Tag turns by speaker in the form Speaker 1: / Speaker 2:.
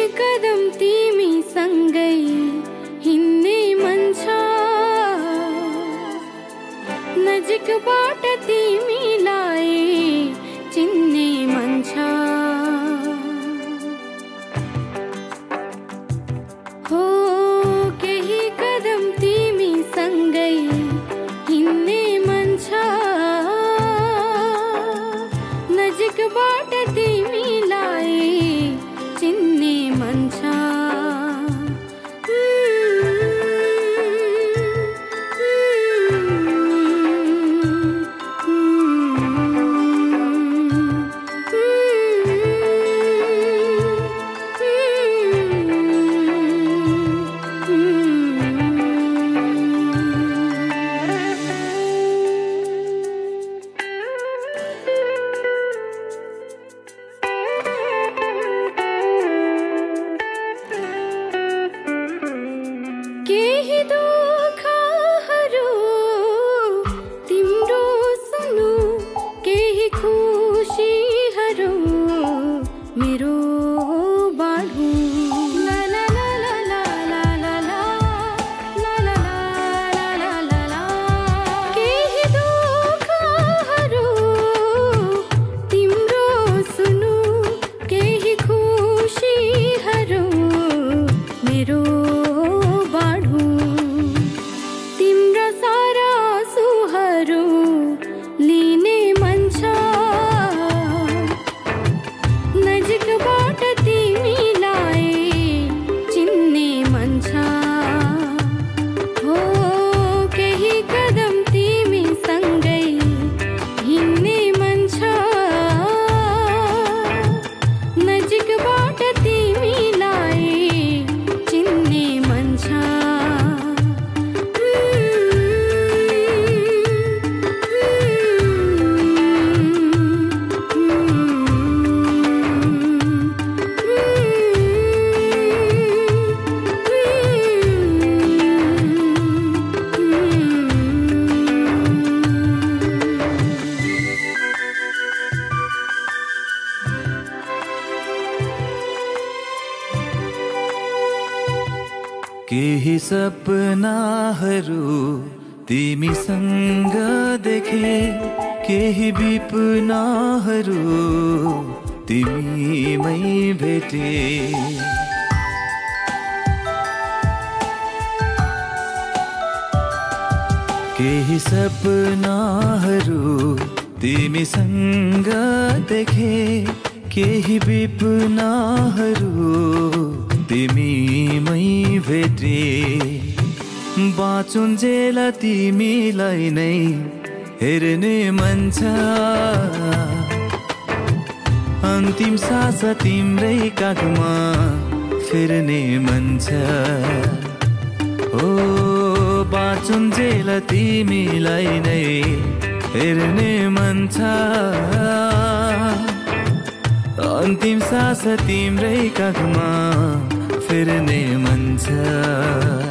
Speaker 1: कदम तिमी सँगै हिँड्ने मन छ, नजिकबाट तिमीलाई चिन्ने मन छ। हो केही कदम तिमी सँगै हिँड्ने मन छ, नजिकबाट तिमीलाई चिन्ने मन छ। केही दुःखहरू तिम्रो सुनु, केही खुसीहरू मेरो बाँडु। ला ला ला ला ला ला ला ला ला ला ला ला ला। केही दुःखहरू तिम्रो सुनु, केही खुसीहरू मेरो तिम्रा सारा सुहरू लिने मन छ, नजिकबाट तिमीलाई चिन्ने मन छ। हो केही कदम तिमी सँगै हिँड्ने मन छ, नजिकबाट तिमीलाई चिन्ने मन छ।
Speaker 2: केही सपनाहरू तिमीसँग देखे, केही विपनाहरू तिमीमै भेटे। केही सपनाहरू तिमीसँग देखे, केही विपनाहरू तिमीमै भेटे। बाँचुन्जेल तिमीलाई नै हेर्ने मन छ, अन्तिम सास तिम्रै काखमा फेर्ने मन छ। हो बाँचुन्जेल तिमीलाई नै हेर्ने मन छ, अन्तिम सास तिम्रै काखमा फेर्ने मन छ।